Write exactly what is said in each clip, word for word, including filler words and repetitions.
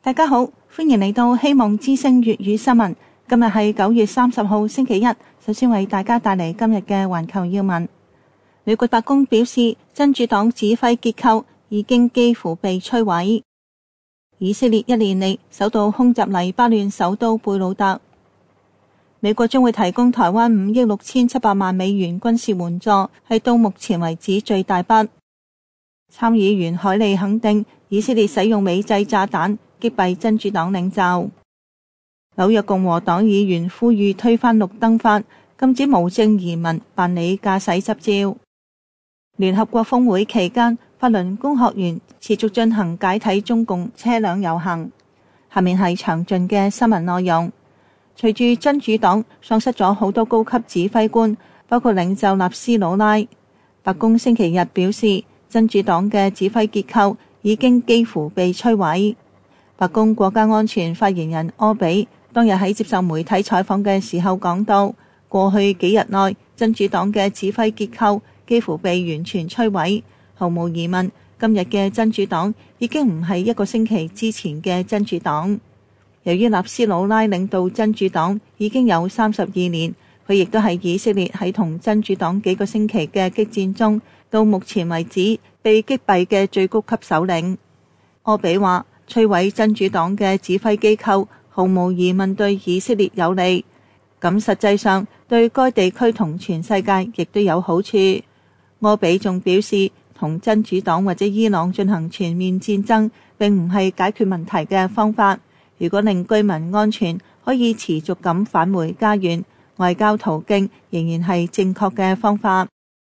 大家好，歡迎嚟到希望之聲粵語新聞。今日係九月三十號星期一，首先為大家帶嚟今日嘅環球要聞。美國白宮表示，真主黨指揮結構已經幾乎被摧毀。以色列一年嚟首度空襲黎巴嫩首都貝魯特。美國將會提供台灣五億六千七百萬美元軍事援助，係到目前為止最大筆。參議員海利肯定以色列使用美製炸彈擊斃真主黨領袖。紐約共和黨議員呼籲推翻綠燈法，禁止無證移民辦理駕駛執照。聯合國峰會期間，法輪功學員持續進行解體中共車輛遊行。下面係詳盡嘅新聞內容。隨住真主黨喪失咗好多高級指揮官，包括領袖納斯魯拉，白宮星期日表示，真主黨嘅指揮結構已經幾乎被摧毀。白宮國家安全發言人柯比當日喺接受媒體採訪嘅時候講到，過去幾日內真主黨嘅指揮結構幾乎被完全摧毀。毫無疑問，今日嘅真主黨已經唔係一個星期之前嘅真主黨。由於納斯魯拉領導真主黨已經有三十二年，佢亦都係以色列喺同真主黨幾個星期嘅激戰中，到目前為止被擊斃嘅最高級首領。柯比話，摧毀真主黨嘅指揮機構毫無疑問對以色列有利，咁實際上對該地區同全世界亦都有好處。柯比仲表示，同真主黨或者伊朗進行全面戰爭並唔係解決問題嘅方法。如果令居民安全，可以持續咁返回家園，外交途徑仍然係正確嘅方法。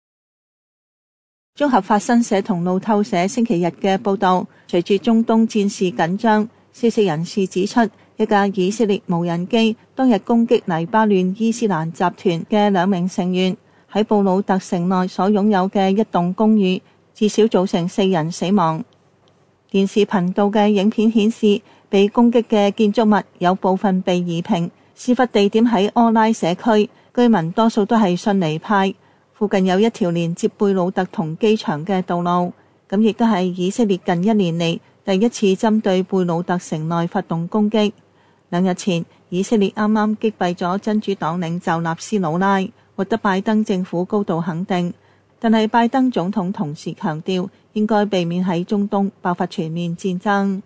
綜合法新社同路透社星期日嘅報道，隨住中東戰事緊張，消息人士指出，一架以色列無人機當日攻擊黎巴嫩伊斯蘭集團嘅兩名成員喺布魯特城內所擁有嘅一棟公寓，至少造成四人死亡。電視頻道嘅影片顯示，被攻擊嘅建築物有部分被夷平，事發地點喺柯拉社區，居民多數都係遜尼派。附近有一條連接貝魯特同機場嘅道路，咁亦都係以色列近一年嚟第一次針對貝魯特城內發動攻擊。兩日前，以色列啱啱擊斃咗真主黨領袖納斯魯拉，獲得拜登政府高度肯定。但係拜登總統同時強調，應該避免喺中東爆發全面戰爭。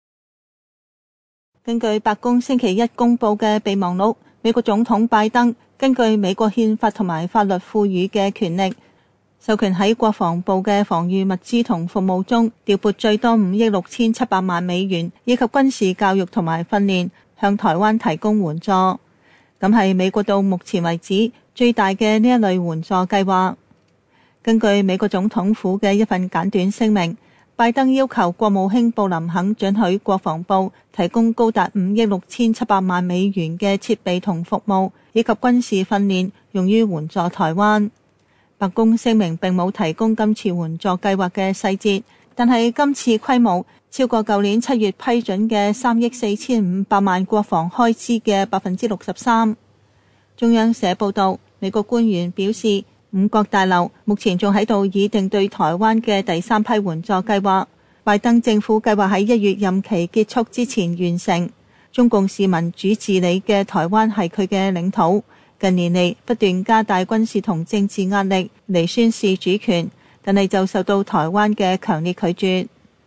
根據白宮星期一公布嘅備忘錄，美國總統拜登根據美國憲法同埋法律賦予嘅權力，授權喺國防部嘅防禦物資同服務中調撥最多五億六千七百萬美元，以及軍事教育同埋訓練，向台灣提供援助。咁係美國到目前為止最大嘅呢一類援助計劃。根據美國總統府嘅一份簡短聲明，拜登要求國務卿布林肯准許國防部提供高達五億六千七百萬美元嘅設備同服務，以及軍事訓練，用於援助台灣。白宮聲明並冇提供今次援助計劃嘅細節，但係今次規模超過舊年七月批准嘅三億四千五百萬國防開支嘅百分之六十三。中央社報道，美國官員表示，五角大樓目前仲喺度擬定對台灣嘅第三批援助計劃，拜登政府計劃喺一月任期結束之前完成。中共視民主治理嘅台灣係佢嘅領土，近年嚟不斷加大軍事同政治壓力嚟宣示主權，但係就受到台灣嘅強烈拒絕。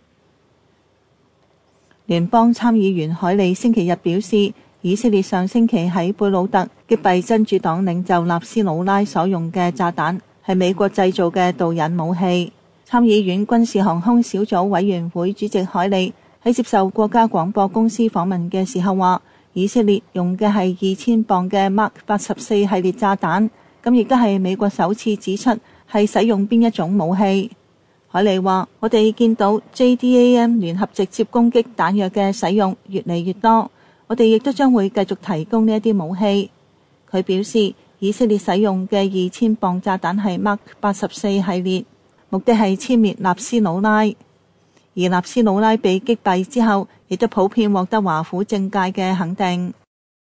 聯邦參議員海利星期日表示，以色列上星期喺貝魯特擊斃真主黨領袖納斯魯拉所用嘅炸彈係美國製造嘅導引武器。參議院軍事航空小組委員會主席海利喺接受國家廣播公司訪問嘅時候話，以色列用嘅係二千磅嘅 Mark 八十四系列炸彈，咁亦都係美國首次指出係使用邊一種武器。海利話，我哋見到 J D A M 聯合直接攻擊彈藥嘅使用越嚟越多，我哋亦都將會繼續提供呢一啲武器。佢表示，以色列使用嘅二千磅炸彈係 Mark 八十四系列，目的係殲滅納斯魯拉。而納斯魯拉被擊斃之後，亦都普遍獲得華府政界嘅肯定。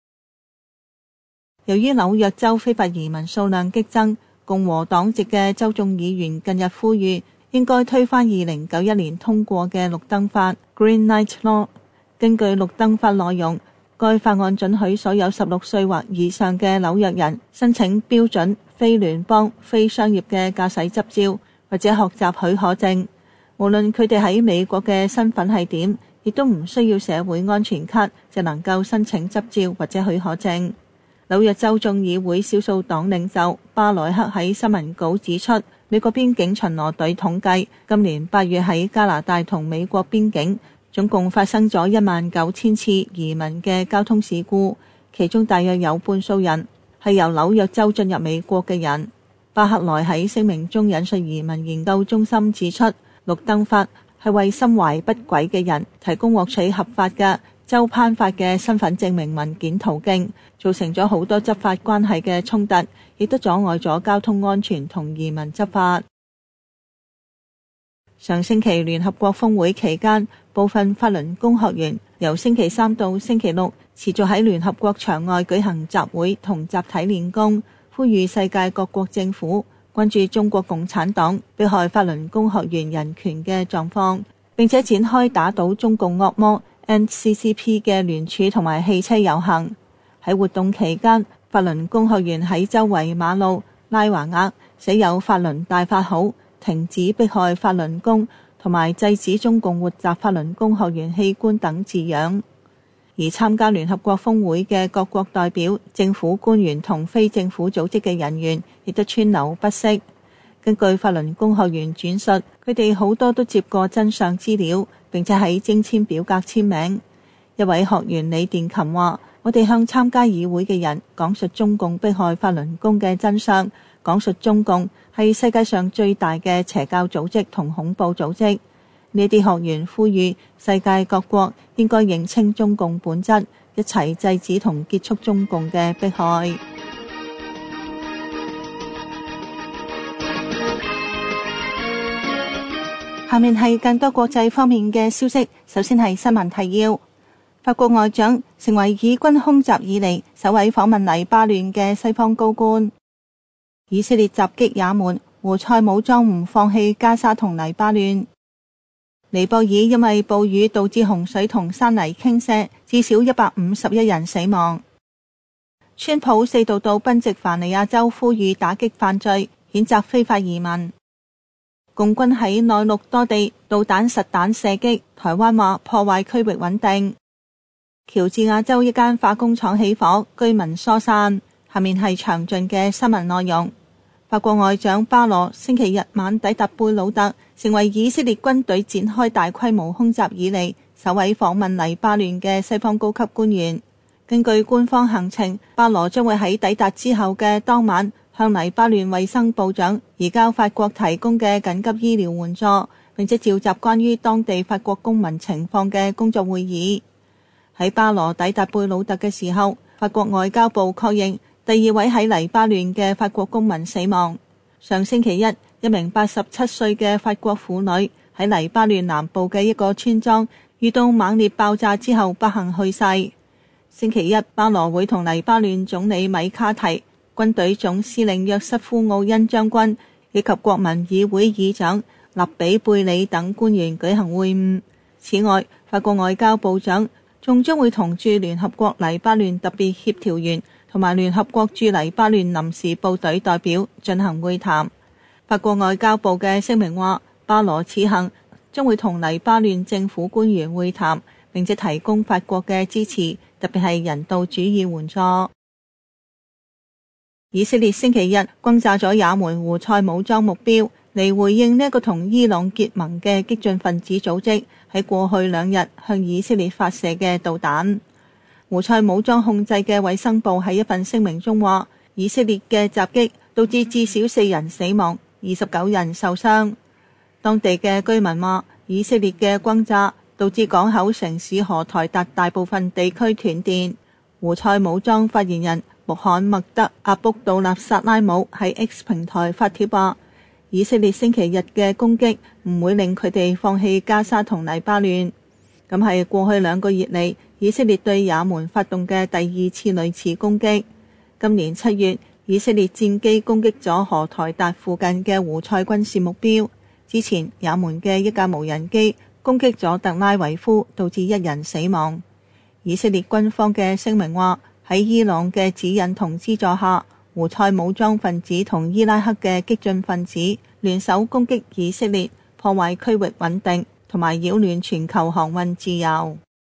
由於紐約州非法移民數量激增，共和黨籍嘅州眾議員近日呼籲應該推翻二零九一年通過嘅綠燈法 Green Light Law。 根據綠燈法內容，該法案准許所有十六歲或以上嘅紐約人申請標準非聯邦非商業嘅駕駛執照或者學習許可證，無論佢哋喺美國嘅身份係點，亦都唔需要社會安全卡就能夠申請執照或者許可證。紐約州眾議會少數黨領袖巴萊克喺新聞稿指出，美國邊境巡邏隊統計，今年八月喺加拿大同美國邊境總共發生咗一萬九千次移民嘅交通事故，其中大約有半數人係由紐約州進入美國嘅人。巴克萊喺聲明中引述移民研究中心指出，綠燈法係為心懷不軌嘅人提供獲取合法嘅州頒發嘅身份證明文件途徑，造成咗好多執法關係嘅衝突，亦都阻礙咗交通安全同移民執法。上星期聯合國峰會期間，部分法輪功學員由星期三到星期六持續喺聯合國場外舉行集會同集體練功，呼籲世界各國政府關注中國共產黨迫害法輪功學員人權嘅狀況，並且展開打倒中共惡魔 N C C P 嘅聯署同埋汽車遊行。喺活動期間，法輪功學員喺周圍馬路拉橫額，寫有法輪大法好、停止迫害法輪功同埋制止中共活摘法輪功學員器官等字樣。而參加聯合國峰會嘅各國代表、政府官員同非政府組織嘅人員亦都川流不息。根據法輪功學員轉述，佢哋好多都接過真相資料，並且喺徵簽表格簽名。一位學員李殿琴話：我哋向參加議會嘅人講述中共迫害法輪功嘅真相，講述中共係世界上最大嘅邪教組織同恐怖組織。呢啲學員呼籲世界各國應該認清中共本質，一齊制止同結束中共嘅迫害。下面係更多國際方面嘅消息，首先係新聞提要。法國外長成為以軍空襲以嚟首位訪問黎巴嫩嘅西方高官。以色列襲擊也門，胡塞武裝唔放棄加沙同黎巴嫩。尼泊爾因為暴雨導致洪水同山泥傾瀉，至少一百五十一人死亡。川普四度到賓夕凡尼亞州呼籲打擊犯罪，譴責非法移民。共軍喺內陸多地導彈實彈射擊，台灣話破壞區域穩定。喬治亞州一間化工廠起火，居民疏散。下面係詳盡嘅新聞內容。法國外長巴羅星期日晚抵達貝魯特，成為以色列軍隊展開大規模空襲以嚟首位訪問黎巴嫩嘅西方高級官員。根據官方行程，巴羅將會喺抵達之後嘅當晚向黎巴嫩衛生部長移交法國提供嘅緊急醫療援助，並且召集關於當地法國公民情況嘅工作會議。喺巴羅抵達貝魯特嘅時候，法國外交部確認第二位喺黎巴嫩嘅法國公民死亡。上星期一，一名八十七歲嘅法國婦女喺黎巴嫩南部嘅一個村莊遇到猛烈爆炸之後不幸去世。星期一，巴羅會同黎巴嫩總理米卡提、軍隊總司令約瑟夫奧恩將軍以及國民議會議長勒比貝里等官員舉行會晤。此外，法國外交部長仲將會同駐聯合國黎巴嫩特別協調員同埋聯合國駐黎巴嫩臨時部隊代表進行會談。法國外交部嘅聲明話，巴羅此行將會同黎巴嫩政府官員會談，並且提供法國嘅支持，特別係人道主義援助。以色列星期日轟炸咗也門胡塞武裝目標，嚟回應呢一個同伊朗結盟嘅激進分子組織喺過去兩日向以色列發射嘅導彈。胡塞武裝控制嘅衛生部喺一份聲明中話，以色列嘅襲擊導致至少四人死亡，二十九人受傷。當地嘅居民話，以色列嘅轟炸導致港口城市荷台達大部分地區斷電。胡塞武裝發言人穆罕默德阿卜杜納薩拉姆喺 X 平台發帖話，以色列星期日嘅攻擊唔會令佢哋放棄加沙同黎巴嫩。咁係過去兩個月嚟，以色列對也門發動嘅第二次類似攻擊。今年七月，以色列戰機攻擊咗荷台達附近嘅胡塞軍事目標。之前，也門嘅一架無人機攻擊咗特拉維夫，導致一人死亡。以色列軍方嘅聲明話，喺伊朗嘅指引同資助下，胡塞武裝分子同伊拉克嘅激進分子聯手攻擊以色列，破壞區域穩定同埋擾亂全球航運自由。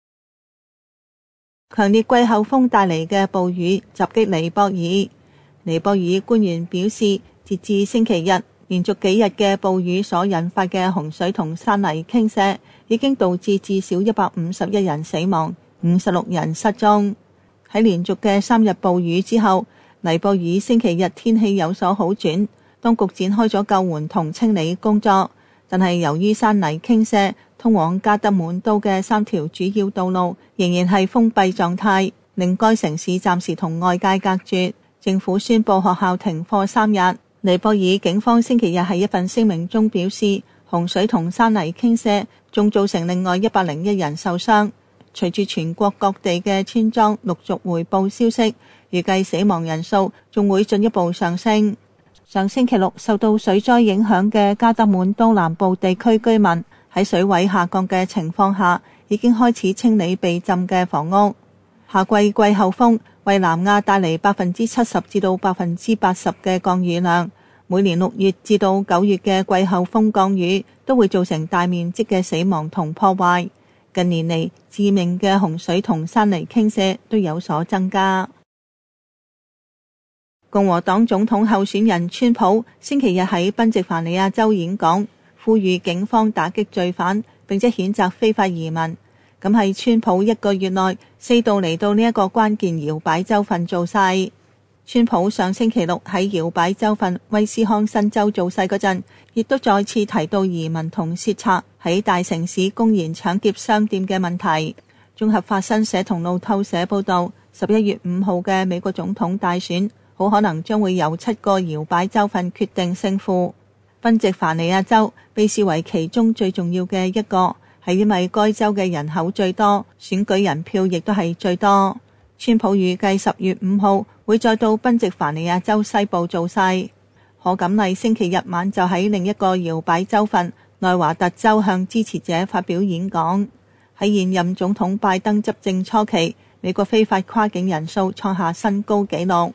強烈季候風帶嚟嘅暴雨襲擊尼泊爾。尼泊爾官員表示，截至星期日，連續幾日嘅暴雨所引發嘅洪水同山泥傾瀉，已經導致至少一百五十一人死亡，五十六人失蹤。喺連續嘅三日暴雨之後，尼泊爾星期日天氣有所好轉，當局展開咗救援同清理工作，但係由於山泥傾瀉，通往加德滿都嘅三條主要道路仍然係封閉狀態，令該城市暫時同外界隔絕。政府宣布學校停課三日。尼泊爾警方星期日喺一份聲明中表示，洪水同山泥傾瀉仲造成另外一百零一人受傷。隨住全國各地嘅村莊陸續回報消息，預計死亡人數仲會進一步上升。上星期六受到水災影響嘅加德滿都南部地區居民喺水位下降嘅情況下，已經開始清理被浸嘅房屋。夏季季候風為南亞帶嚟百分之七十至到百分之八十嘅降雨量。每年六月至到九月嘅季候風降雨都會造成大面積嘅死亡同破壞。近年嚟，致命嘅洪水同山泥傾瀉都有所增加。共和黨總統候選人川普星期日喺賓夕凡尼亞州演講，呼籲警方打擊罪犯，並且譴責非法移民。咁係川普一個月內四度嚟到呢一個關鍵搖擺州份造勢。川普上星期六喺搖擺州份威斯康辛州造勢嗰陣，亦都再次提到移民同竊賊喺大城市公然搶劫商店嘅問題。綜合法新社同路透社報道，十一月五號嘅美國總統大選好可能將會由七個搖擺州份決定勝負。賓夕凡尼亞州被視為其中最重要嘅一個，係因為該州嘅人口最多，選舉人票亦都係最多。川普預計十月五號會再到賓夕凡尼亞州西部造勢。賀錦麗星期日晚就喺另一個搖擺州份內華達州向支持者發表演講。喺現任總統拜登執政初期，美國非法跨境人數創下新高紀錄。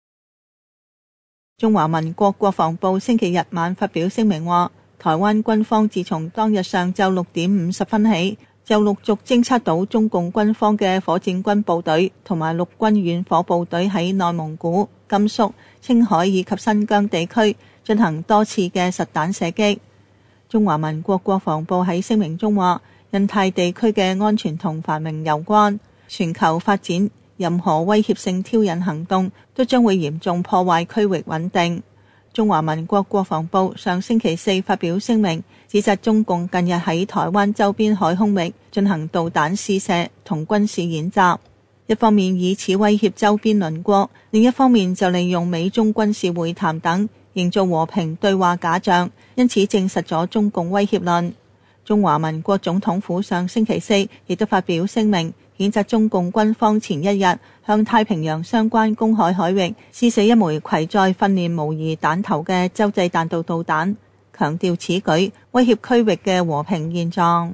中華民國國防部星期日晚發表聲明話，台灣軍方自從當日上晝六點五十分起，就陸續偵測到中共軍方嘅火箭軍部隊同埋陸軍遠火部隊喺內蒙古、甘肅、青海以及新疆地區進行多次嘅實彈射擊。中華民國國防部喺聲明中話，印太地區嘅安全同繁榮有關，全球發展任何威脅性挑釁行動都將會嚴重破壞區域穩定。中華民國國防部上星期四發表聲明，指責中共近日喺台灣周邊海空域進行導彈試射同軍事演習，一方面以此威脅周邊鄰國，另一方面就利用美中軍事會談等營造和平對話假象，因此證實咗中共威脅論。中華民國總統府上星期四亦都發表聲明，譴責中共軍方前一日向太平洋相關公海海域試射一枚攜載訓練模擬彈頭嘅洲際彈道導彈，強調此舉威脅區域嘅和平現狀。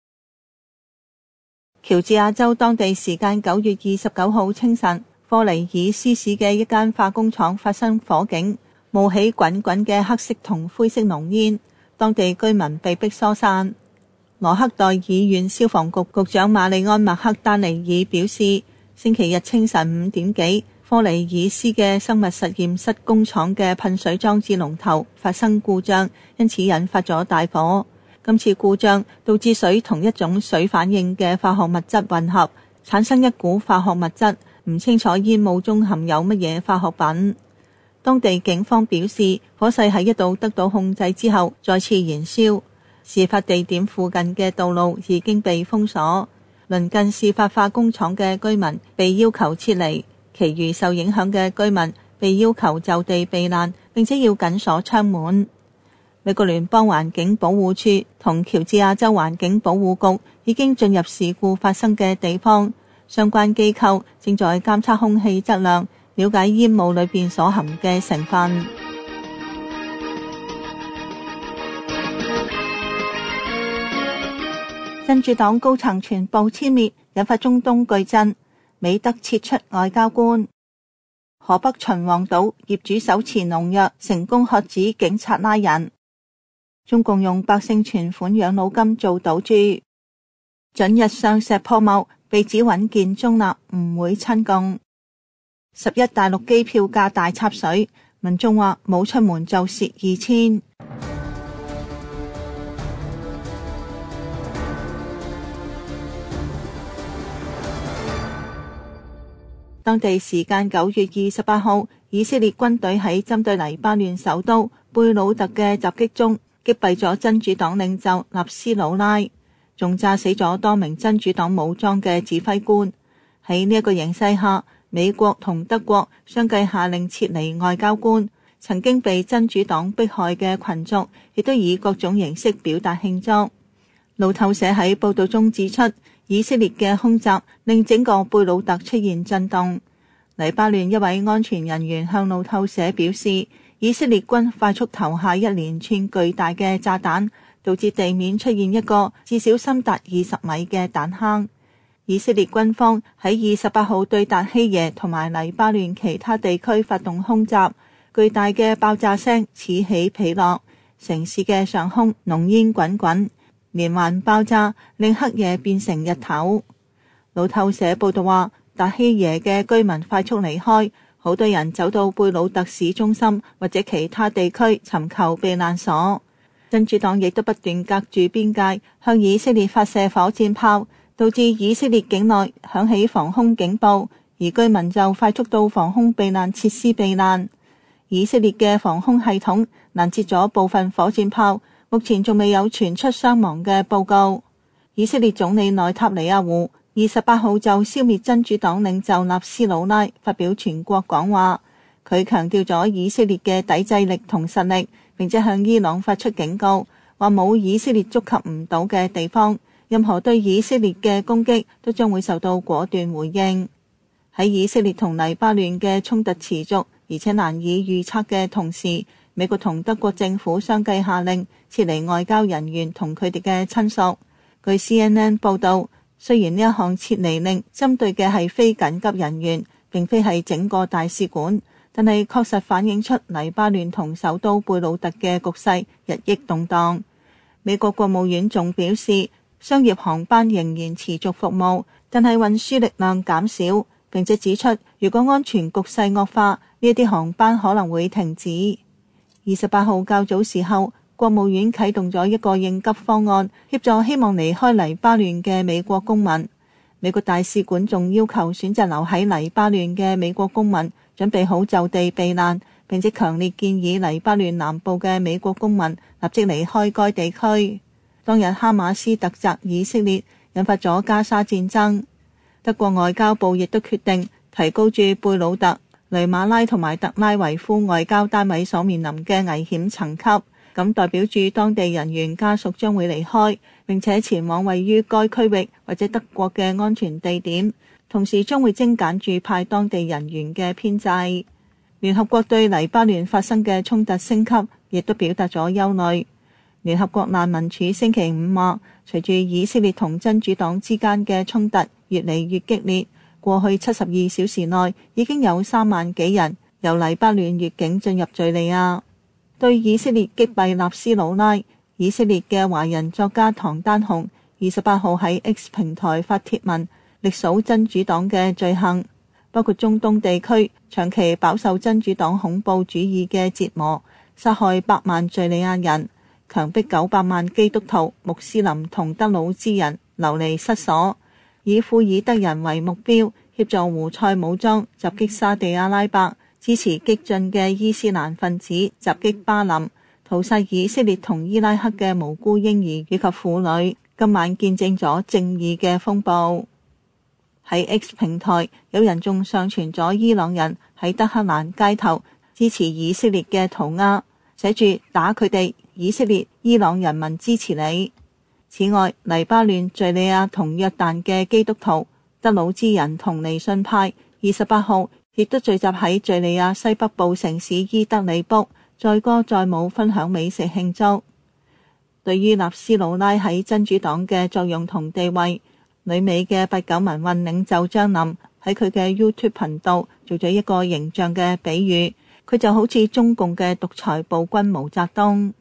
喬治亞州當地時間九月二十九號清晨，科尼爾斯市嘅一間化工廠發生火警，冒起滾滾嘅黑色同灰色濃煙，當地居民被迫疏散。羅克代爾縣消防局局長馬里安麥克丹尼爾表示，星期日清晨五點幾，科尼爾斯嘅生物實驗室工廠嘅噴水裝置龍頭發生故障，因此引發咗大火。今次故障導致水同一種水反應嘅化學物質混合，產生一股化學物質，唔清楚煙霧中含有乜嘢化學品。當地警方表示，火勢喺一度得到控制之後再次燃燒。事發地點附近嘅道路已經被封鎖，鄰近事發化工廠嘅居民被要求撤離，其餘受影響嘅居民被要求就地避難，並且要緊鎖窗門。美國聯邦環境保護署同喬治亞州環境保護局已經進入事故發生嘅地方，相關機構正在監測空氣質量，了解煙霧裏邊所含嘅成分。 真主黨高層全部殲滅，引發中東巨震，美德撤出外交官。河北秦皇島業主手持農藥成功喝止警察拉人。中共用百姓存款養老金做賭注。準日上石破茂被指穩健中立，唔會親共。十一大陸機票價大插水，民眾話冇出門就蝕二千。當地時間九月二十八號，以色列軍隊喺針對黎巴嫩首都貝魯特嘅襲擊中擊斃咗真主黨領袖納斯魯拉，仲炸死咗多名真主黨武裝嘅指揮官。喺呢一個形勢下，美國同德國相繼下令撤離外交官。曾經被真主黨迫害嘅群族亦都以各種形式表達慶祝。路透社喺報道中指出，以色列嘅空襲令整個貝魯特出現震動。黎巴嫩一位安全人員向路透社表示，以色列軍快速投下一連串巨大嘅炸彈，導致地面出現一個至少深達二十米嘅彈坑。以色列軍方喺二十八號對達希耶同埋黎巴嫩其他地區發動空襲，巨大嘅爆炸聲此起彼落，城市嘅上空濃煙滾滾，連環爆炸令黑夜變成日頭。路透社報道話，達希耶嘅居民快速離開，好多人走到貝魯特市中心或者其他地區尋求避難所。真主黨亦都不斷隔住邊界向以色列發射火箭炮，導致以色列境內響起防空警報，而居民就快速到防空避難設施避難。以色列嘅防空系統攔截咗部分火箭炮，目前仲未有傳出傷亡嘅報告。以色列總理內塔尼亞胡二十八號就消滅真主黨領袖納斯魯拉發表全國講話，佢強調咗以色列嘅抵制力同實力，並且向伊朗發出警告，話冇以色列觸及唔到嘅地方，任何對以色列嘅攻擊都將會受到果斷回應。喺以色列同黎巴嫩嘅衝突持續而且難以預測嘅同時，美國同德國政府相繼下令撤離外交人員同佢哋嘅親屬。據 C N N 報道，雖然呢一項撤離令針對嘅係非緊急人員，並非係整個大使館，但係確實反映出黎巴嫩同首都貝魯特嘅局勢日益動盪。美國國務院仲表示，商業航班仍然持續服務，但係運輸力量減少，並且指出如果安全局勢惡化，呢啲航班可能會停止。二十八號較早時候，國務院啟動咗一個應急方案，協助希望離開黎巴嫩嘅美國公民。美國大使館仲要求選擇留喺黎巴嫩嘅美國公民準備好就地避難，並且強烈建議黎巴嫩南部嘅美國公民立即離開該地區。當日哈馬斯突襲以色列，引發咗加沙戰爭。德國外交部亦都決定提高駐貝魯特、雷馬拉同埋特拉維夫外交單位所面臨嘅危險層級，咁代表住當地人員家屬將會離開，並且前往位於該區域或者德國嘅安全地點，同時將會精簡駐派當地人員嘅編制。聯合國對黎巴嫩發生嘅衝突升級，亦都表達咗憂慮。聯合國難民署星期五話，隨住以色列同真主黨之間嘅衝突越嚟越激烈，過去七十二小時內已經有三萬幾人由黎巴嫩越境進入敘利亞。對以色列擊斃納斯魯拉，以色列嘅華人作家唐丹紅二十八號喺 X 平台發帖文，力數真主黨嘅罪行，包括中東地區長期飽受真主黨恐怖主義嘅折磨，殺害百萬敘利亞人，強迫九百萬基督徒、穆斯林同德魯茲人流離失所，以庫爾德人為目標，協助胡塞武裝襲擊沙地阿拉伯，支持激進嘅伊斯蘭分子襲擊巴林，屠殺以色列同伊拉克嘅無辜嬰兒以及婦女。今晚見證咗正義嘅風暴。喺 X 平台，有人仲上傳咗伊朗人喺德黑蘭街頭支持以色列嘅塗鴉，寫住打佢哋，以色列伊朗人民支持你。此外，黎巴嫩、敘利亞同約旦嘅基督徒、德魯茲人同尼遜派二十八號亦都聚集喺敘利亞西北部城市伊德里卜，載歌載舞分享美食慶祝。 對於納斯魯拉喺真主黨嘅作用同地位，旅美嘅八九民運領袖張林喺佢嘅 YouTube 頻道做咗一個形象嘅比喻，佢就好似中共嘅獨裁暴君毛澤東。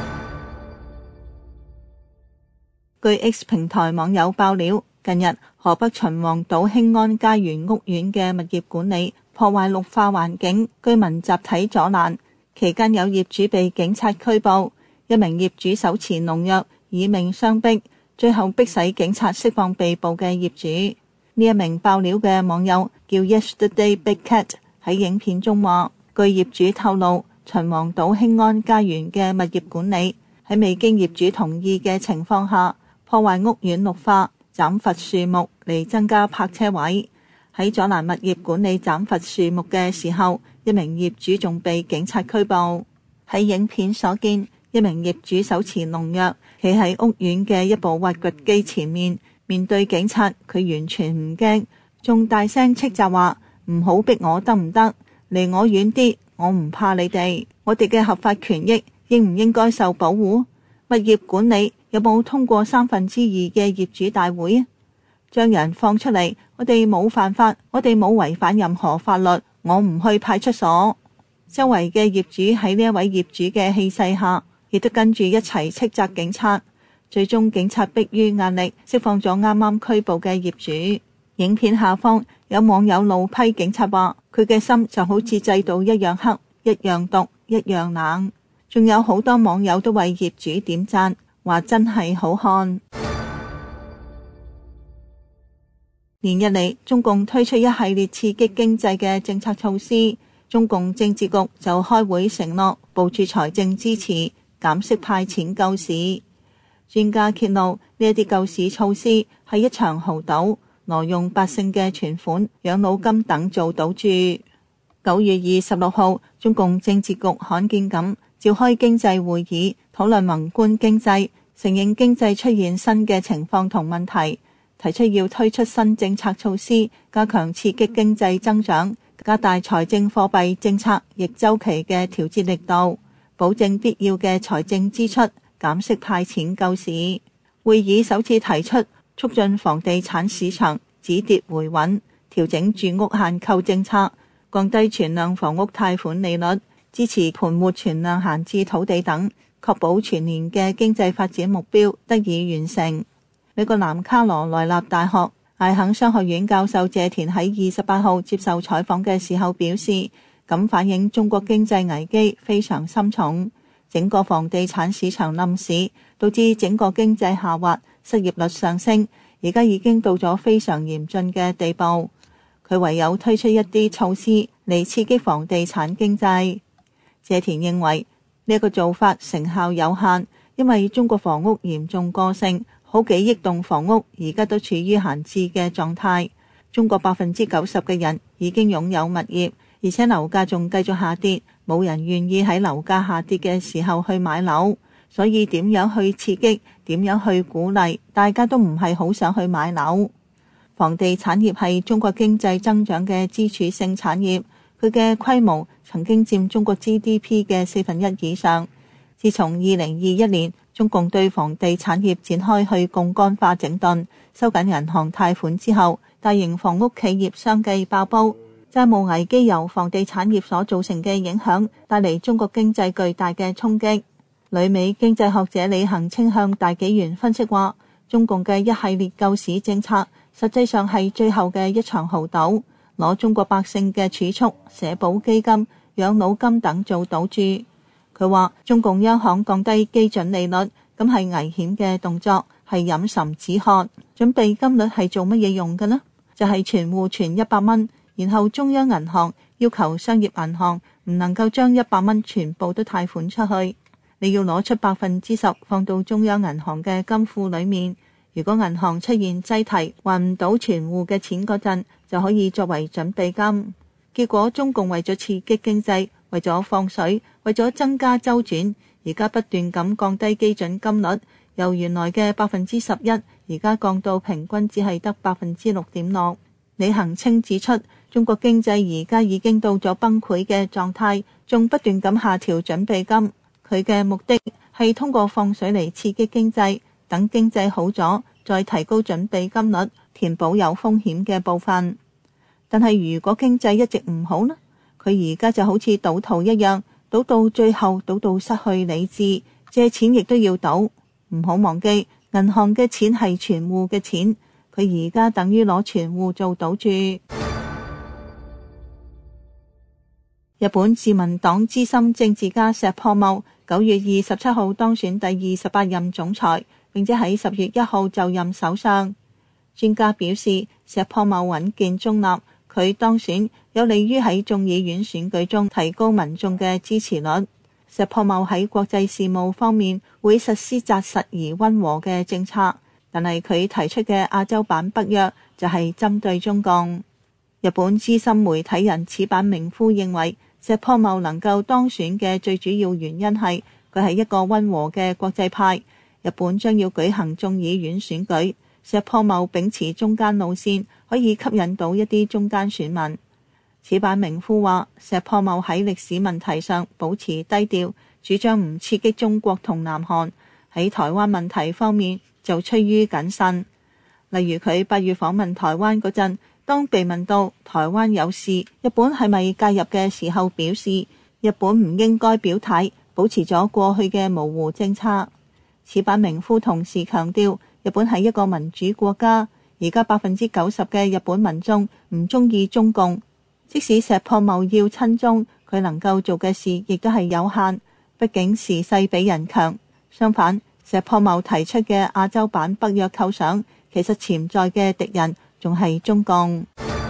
據 X 平台網友爆料，近日河北秦皇島興安家園屋苑嘅物業管理破壞綠化環境，居民集體阻攔，期間有業主被警察拘捕，一名業主手持農藥以命相逼，最後迫使警察釋放被捕嘅業主。呢一名爆料嘅網友叫 Yesterday Big Cat， 喺影片中話，據業主透露，秦皇島興安家園嘅物業管理喺未經業主同意嘅情況下破壞屋苑綠化，斬伐樹木嚟增加泊車位。喺阻攔物業管理斬伐樹木嘅時候，一名業主仲被警察拘捕。喺影片所見，一名業主手持農藥，企喺屋苑嘅一部挖掘機前面，面對警察，佢完全唔驚，仲大聲斥責話：唔好逼我得唔得？離我遠啲，我唔怕你哋。我哋嘅合法權益應唔應該受保護？物業管理有冇通過三分之二嘅業主大會啊？將人放出嚟，我哋冇犯法，我哋冇違反任何法律，我唔去派出所。周圍嘅業主喺呢一位業主嘅氣勢下，亦都跟住一齊斥責警察。最終警察迫於壓力釋放咗啱啱拘捕嘅業主。影片下方有網友怒批警察話，佢嘅心就好似制度一樣黑，一樣毒，一樣冷。仲有好多網友都為業主點讚，話真係好看。連日嚟，中共推出一系列刺激經濟嘅政策措施，中共政治局就開會承諾部署財政支持，減息派錢救市。專家揭露，呢一啲救市措施係一場豪賭，挪用百姓嘅存款、養老金等做賭注。九月二十六號，中共政治局罕見咁召開經濟會議，討論宏觀經濟，承認經濟出現新嘅情況同問題，提出要推出新政策措施，加強刺激經濟增長，加大財政貨幣政策逆周期嘅調節力度，保證必要嘅財政支出，減息派錢救市。會議首次提出促進房地產市場止跌回穩，調整住屋限購政策，降低存量房屋貸款利率，支持盤活存量閒置土地等，確保全年嘅經濟發展目標得以完成。美國南卡羅來納大學艾肯商學院教授謝田喺二十八號接受採訪嘅時候表示，咁反映中國經濟危機非常深重，整個房地產市場冧市，導致整個經濟下滑，失業率上升，而家已經到咗非常嚴峻嘅地步。佢唯有推出一啲措施嚟刺激房地產經濟。謝田認為呢一個做法成效有限，因為中國房屋嚴重過剩，好幾億棟房屋而家都處於閒置嘅狀態。中國百分之九十嘅人已經擁有物業，而且樓價仲繼續下跌，冇人願意喺樓價下跌嘅時候去買樓，所以點樣去刺激，點樣去鼓勵，大家都唔係好想去買樓。房地產業係中國經濟增長嘅支柱性產業，佢嘅規模曾經佔中國 G D P 嘅四分一以上。自從二零二一年中共對房地產業展開去槓桿化整頓，收緊銀行貸款之後，大型房屋企業相繼爆煲，債務危機由房地產業所造成嘅影響，帶嚟中國經濟巨大嘅衝擊。旅美經濟學者李恒清向大紀元分析話，中共嘅一系列救市政策實際上係最後嘅一場豪賭，攞中國百姓嘅儲蓄、社保基金、養老金等做賭注。佢話中共央行降低基準利率，咁係危險嘅動作，係飲鴆止渴。準備金率係做乜嘢用嘅呢？就係存戶存一百蚊，然後中央銀行要求商業銀行唔能夠將一百蚊全部都貸款出去，你要攞出百分之十放到中央銀行嘅金庫裏面。如果銀行出現擠提還唔到存戶嘅錢嗰陣，就可以作為準備金。結果中共為咗刺激經濟，為咗放水，為咗增加周轉，而家不斷咁降低基準金率，由原來嘅百分之十一，而家降到平均只係得百分之六點六。李恒清指出，中國經濟而家已經到咗崩潰嘅狀態，仲不斷咁下調準備金，佢嘅目的係通過放水嚟刺激經濟，等經濟好咗再提高準備金率，填補有風險嘅部分。但係如果經濟一直唔好呢？佢而家就好似賭徒一樣，賭到最後賭到失去理智，借錢亦都要賭。唔好忘記，銀行嘅錢係存戶嘅錢，佢而家等於攞存戶做賭注。日本自民黨資深政治家石破茂九月二十七號當選第二十八任總裁，並且喺十月一號就任首相。專家表示，石破茂穩健中立，佢當選有利於喺眾議院選舉中提高民眾嘅支持率。石破茂喺國際事務方面會實施紮實而溫和嘅政策，但係佢提出嘅亞洲版北約就係針對中共。日本資深媒體人矢板明夫認為，石破茂能夠當選嘅最主要原因係佢係一個溫和嘅國際派。日本將要舉行眾議院選舉，石破茂秉持中間路線，可以吸引到一啲中間選民。矢板明夫話，石破茂喺歷史問題上保持低調，主張唔刺激中國同南韓。喺台灣問題方面就趨於謹慎。例如佢八月訪問台灣嗰陣，當被問到台灣有事，日本係咪介入嘅時候，表示日本唔應該表態，保持咗過去嘅模糊政策。矢板明夫同時強調，日本係一個民主國家，而家百分之九十嘅日本民眾唔中意中共。即使石破茂要親中，佢能夠做嘅事亦都係有限，畢竟時勢比人強。相反，石破茂提出嘅亞洲版北約構想，其實潛在嘅敵人仲係中共。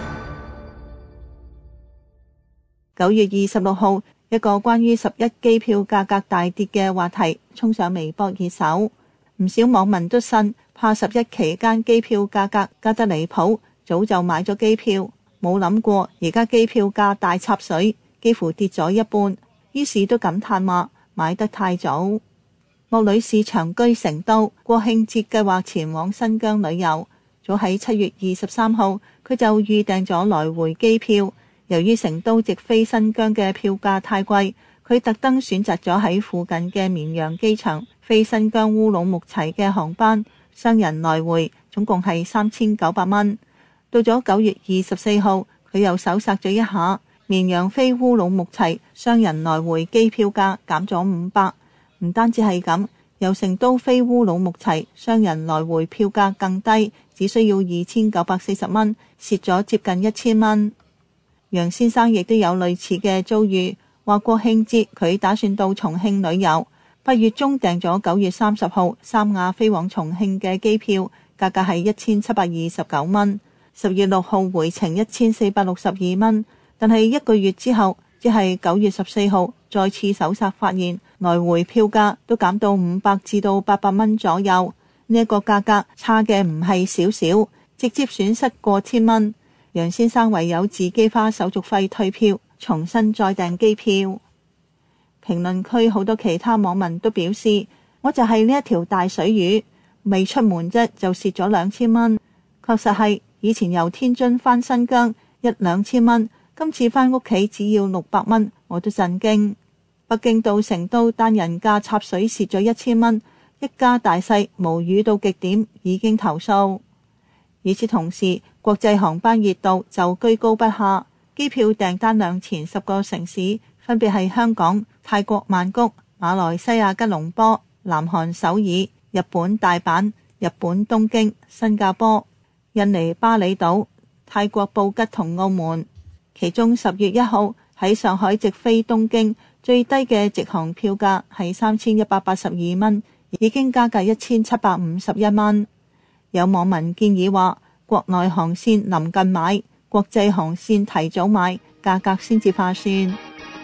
九月二十六號，一個關於十一機票價格大跌嘅話題衝上微博熱搜，唔少網民都信，怕十一期間機票價格加得離譜，早就買咗機票，冇諗過而家機票價大插水，幾乎跌咗一半，於是都感嘆話買得太早。莫女士長居成都，國慶節計劃前往新疆旅遊，早喺七月二十三號，佢就預訂咗來回機票。由於成都直飛新疆嘅票價太貴，佢特登選擇咗喺附近嘅綿陽機場飛新疆烏魯木齊嘅航班，雙人來回總共係三千九百蚊。到咗九月二十四號，佢又搜索咗一下綿陽飛烏魯木齊雙人來回機票價減咗五百。唔單止係咁，由成都飛烏魯木齊雙人來回票價更低，只需要二千九百四十蚊，蝕咗接近一千蚊。楊先生亦都有類似嘅遭遇，話國慶節佢打算到重慶旅遊，八月中訂咗九月三十號三亞飛往重慶嘅機票，價格係一千七百二十九蚊，十月六號回程一千四百六十二蚊，但係一個月之後，即係九月十四號再次搜索發現，來回票價都減到五百至到八百蚊左右，呢一個價格差嘅唔係少少，直接損失過千蚊。楊先生唯有自己花手續費退票，重新再訂機票。評論區好多其他網民都表示，我就係呢一條大水魚，未出門啫就蝕咗兩千蚊。確實係，以前由天津返新疆一兩千蚊，今次返屋企只要六百蚊，我都震驚。北京到成都單人價插水蝕咗一千蚊，一家大細無語到極點，已經投訴。與此同時，國際航班熱度就居高不下，機票訂單量前十個城市分別係香港、泰國曼谷、馬來西亞吉隆坡、南韓首爾、日本大阪、日本東京、新加坡、印尼巴厘島、泰國布吉同澳門。其中十月一號喺上海直飛東京，最低嘅直航票價係三千一百八十二蚊，已經加價一千七百五十一蚊。有網民建議話，國內航線臨近買，國際航線提早買，價格先至划算。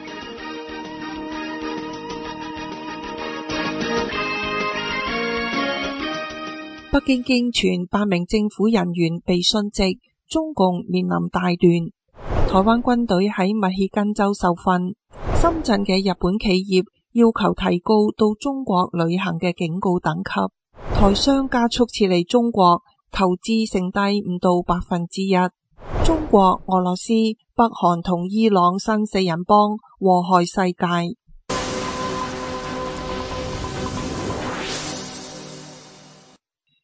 北京驚傳八名政府人員被殉職，中共面臨大亂。台灣軍隊喺密歇根州受訓，深圳嘅日本企業要求提高到中國旅行嘅警告等級。台商加速撤離中國，投資剩低唔到百分之一。中國、俄羅斯、北韓同伊朗新四人幫禍害世界。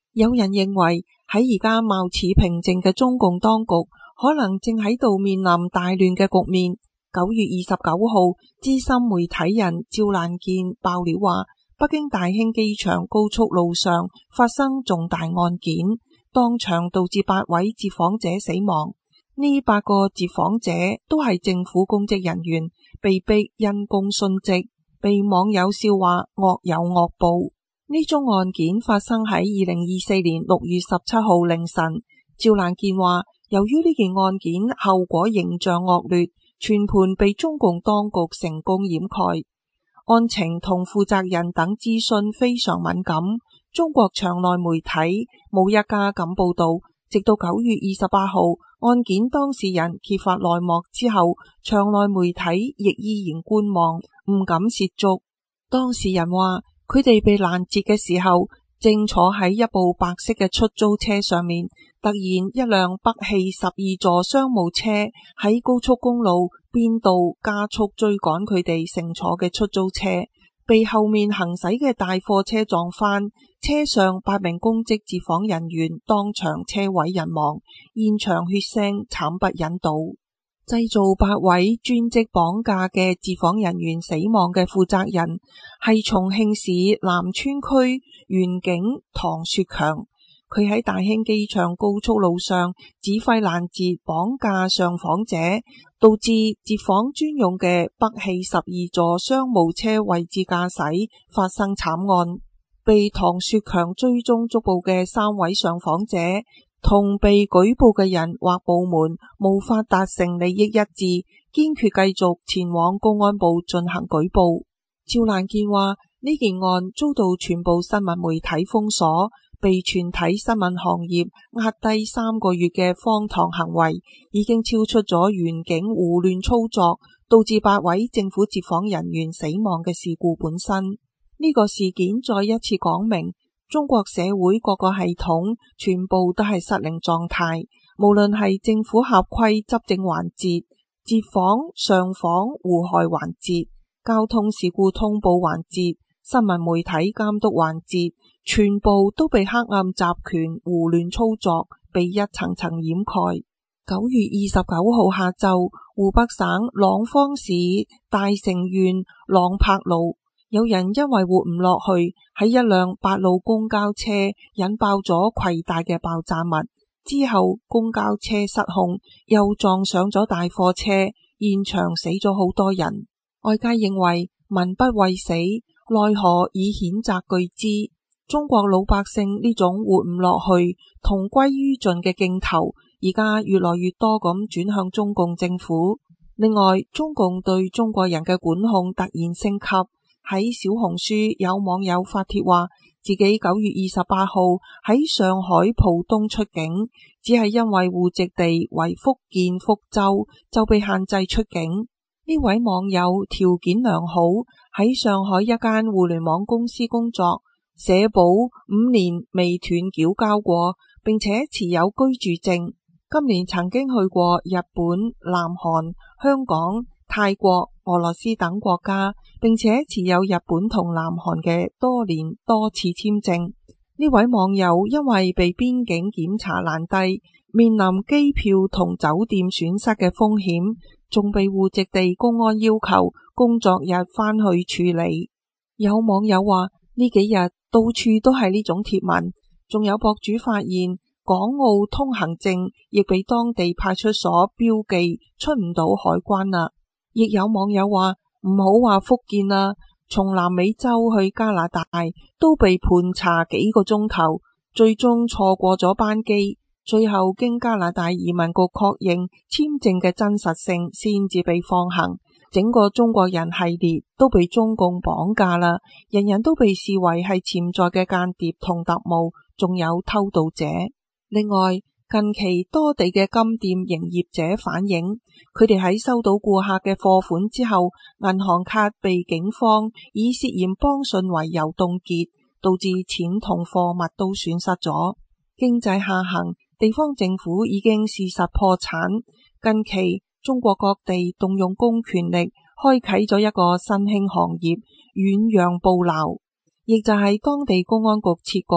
有人認為喺而家貌似平靜嘅中共當局，可能正喺度面臨大亂嘅局面。九月二十九號，資深媒體人趙蘭健爆料話，北京大興機場高速路上發生重大案件，當場導致八位接訪者死亡。呢八個接訪者都係政府公職人員，被逼因公殉職，被網友笑話惡有惡報。呢宗案件發生喺二零二四年六月十七號凌晨。趙蘭健話，由於呢件案件後果形象惡劣，全盤被中共當局成功掩蓋，案情同負責人等資訊非常敏感，中國場內媒體冇一家敢報道。直到九月二十八號，案件當事人揭發內幕之後，場內媒體亦依然觀望，唔敢涉足。當事人話，佢哋被攔截嘅時候，正坐喺一部白色嘅出租車上面，突然一輛北汽十二座商務車喺高速公路邊度加速追趕佢哋乘坐嘅出租車，被後面行駛嘅大貨車撞翻，車上八名公職接訪人員當場車毀人亡，現場血腥慘不忍睹。製造八位專職綁架嘅接訪人員死亡嘅負責人係重慶市南川區員警唐雪強，佢喺大興機場高速路上指揮攔截綁架上訪者，導致接訪專用嘅北汽十二座商務車位置駕駛發生慘案。被唐雪強追蹤捉捕嘅三位上訪者同被舉報嘅人或部門無法達成利益一致，堅決繼續前往公安部進行舉報。趙蘭健話，呢件案遭到全部新聞媒體封鎖，被全體新聞行業壓低三個月嘅荒唐行為，已經超出咗員警胡亂操作導致八位政府接訪人員死亡嘅事故本身。呢個事件再一次講明，中國社會各個系統全部都係失靈狀態，無論係政府合規執政環節、接訪、上訪、互害環節、交通事故通報環節、新聞媒體監督環節，全部都被黑暗集權胡亂操作，被一層層掩蓋。九月二十九號下晝，湖北省廊坊市大成縣廊柏路，有人因為活唔落去，喺一輛八路公交車引爆咗攜帶嘅爆炸物，之後公交車失控，又撞上咗大貨車，現場死咗好多人。外界認為民不畏死，奈何以譴責據之。中國老百姓呢種活唔落去、同歸於盡嘅勁頭，而家越來越多咁轉向中共政府。另外，中共對中國人嘅管控突然升級。喺小紅書有網友發帖話，自己九月二十八號喺上海浦東出境，只係因為戶籍地為福建福州就被限制出境。呢位網友條件良好，喺上海一間互聯網公司工作，社保五年未斷繳交過，並且持有居住證。今年曾經去過日本、南韓、香港、泰國、俄羅斯等國家，並且持有日本同南韓嘅多年多次簽證。呢位網友因為被邊境檢查攔低，面臨機票同酒店損失嘅風險，仲被戶籍地公安要求工作日返去處理。有網友話，呢幾日到處都係呢種貼文，仲有博主發現港澳通行證亦被當地派出所標記出唔到海關啦。亦有網友話，唔好話福建啦，從南美洲去加拿大都被盤查幾個鐘頭，最終錯過咗班機，最後經加拿大移民局確認簽證嘅真實性先至被放行。整個中國人系列都被中共綁架啦，人人都被視為係潛在嘅間諜同特務，仲有偷渡者。另外，近期多地嘅金店營業者反映，佢哋喺收到顧客嘅貨款之後，銀行卡被警方以涉嫌幫信為由凍結，導致錢同貨物都損失咗。經濟下行，地方政府已經事實破產。近期中國各地動用公權力，開啟咗一個新興行業——遠洋捕撈，亦就係當地公安局設局，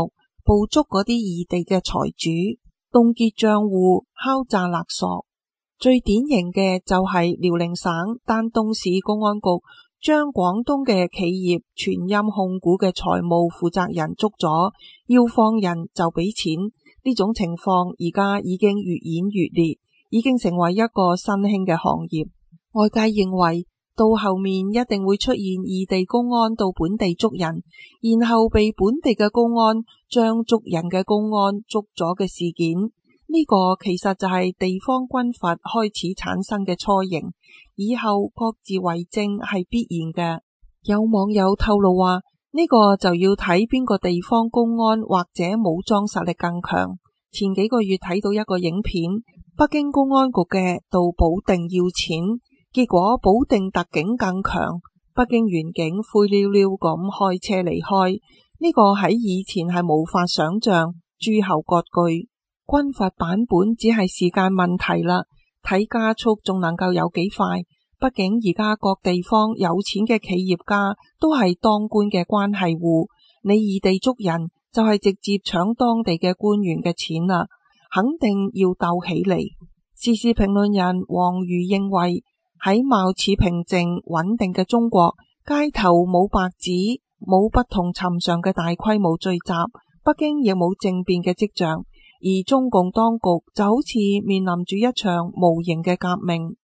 捕捉嗰啲異地嘅財主，凍結賬戶，敲詐勒索。最典型嘅就係遼寧省丹東市公安局將廣東嘅企業全陰控股嘅財務負責人捉咗，要放人就俾錢。呢種情況而家已經越演越烈，已經成為一個新興嘅行業。外界認為到後面一定會出現異地公安到本地捉人，然後被本地嘅公安將捉人嘅公安捉咗嘅事件。呢個其實就係地方軍閥開始產生嘅雛形，以後各自為政係必然嘅。有網友透露話，呢個就要睇邊個地方公安或者武裝實力更強。前幾個月睇到一個影片，北京公安局嘅到保定要錢，結果保定特警更強，北京員警灰溜溜咁開車離開。呢個喺以前係無法想象，諸侯割據。軍閥版本只係時間問題啦，睇加速仲能夠有幾快。畢竟而家各地方有錢嘅企業家都係當官嘅關係戶，你異地捉人就係直接搶當地嘅官員嘅錢啦，肯定要鬥起嚟。時事評論人王瑜認為，喺貌似平靜穩定嘅中國，街頭冇白紙，冇不同尋常嘅大規模聚集，北京亦冇政變嘅跡象。而中共當局就好似面臨住一場無形嘅革命。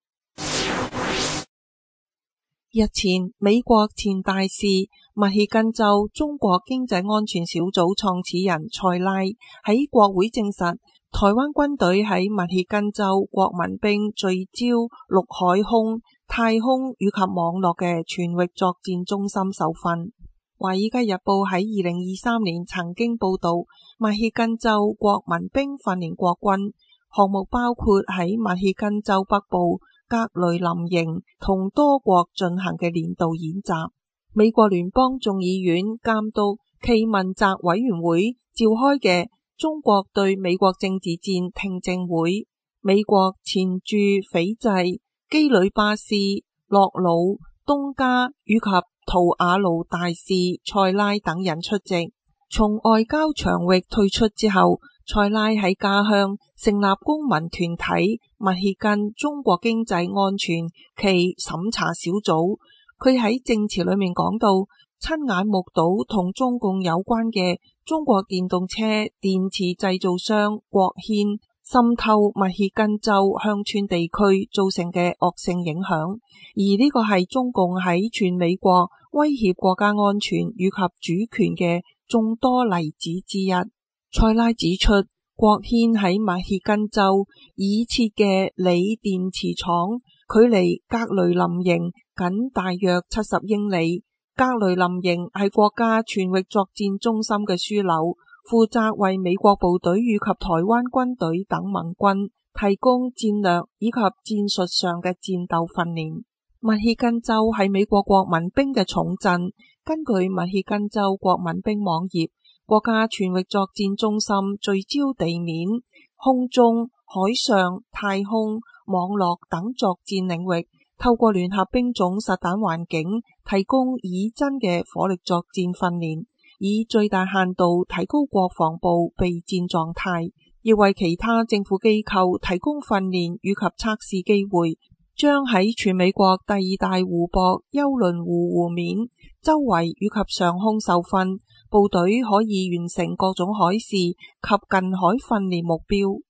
日前，美國前大使、密歇根州中國經濟安全小組創始人塞拉喺國會證實，台灣軍隊喺密歇根州國民兵聚焦陸海空、太空以及網絡嘅全域作戰中心受訓。華爾街日報喺二零二三年曾經報道，密歇根州國民兵訓練國軍項目包括喺密歇根州北部格雷林營同多國進行嘅年度演習。美國聯邦眾議院監督暨問責委員會召開嘅中國對美國政治戰聽證會，美國前駐斐濟、基里巴斯、諾魯、東加以及圖瓦盧大使塞拉等人出席。從外交場域退出之後，塞拉喺家鄉成立公民團體密歇根中國經濟安全暨審查小組。佢喺證詞裏面講到，親眼目睹同中共有關嘅中國電動車電池製造商國軒滲透密歇根州鄉村地區造成嘅惡性影響，而呢個係中共喺全美國威脅國家安全以及主權嘅眾多例子之一。塞拉指出，國軒喺密歇根州已設嘅鋰電池廠距離格雷林營僅大約七十英里。格雷林營係國家全域作戰中心嘅樞紐，負責為美國部隊以及台灣軍隊等盟軍提供戰略以及戰術上嘅戰鬥訓練。密歇根州係美國國民兵嘅重鎮。根據密歇根州國民兵網頁，國家全域作戰中心聚焦地面、空中、海上、太空、網絡等作戰領域，透過聯合兵種實彈環境提供以真嘅火力作戰訓練，以最大限度提高國防部備戰狀態，亦為其他政府機構提供訓練以及測試機會，將喺全美國第二大湖泊休倫湖湖面周圍以及上空受訓，部隊可以完成各種海事及近海訓練目標。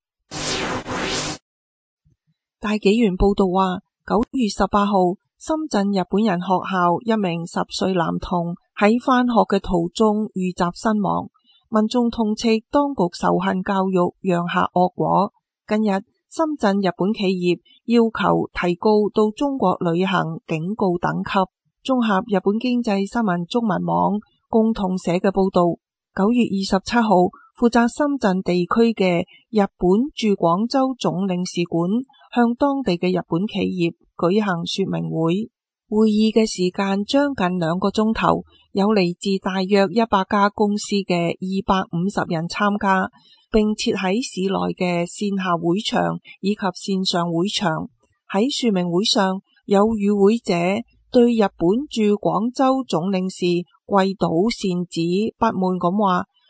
大紀元報道話，九月十八號，深圳日本人學校一名十歲男童喺返學嘅途中遇襲身亡，民眾痛斥當局仇恨教育釀下惡果。近日，深圳日本企業要求提高到中國旅行警告等級。綜合日本經濟新聞中文網共同社嘅報道，九月二十七號，負責深圳地區嘅日本駐廣州總領事館向當地嘅日本企業舉行說明會，會議嘅時間將近兩個鐘頭，有嚟自大約一百家公司嘅二百五十人參加，並設喺市內嘅線下會場以及線上會場。喺說明會上，有與會者對日本駐廣州總領事貴島善子不滿咁話，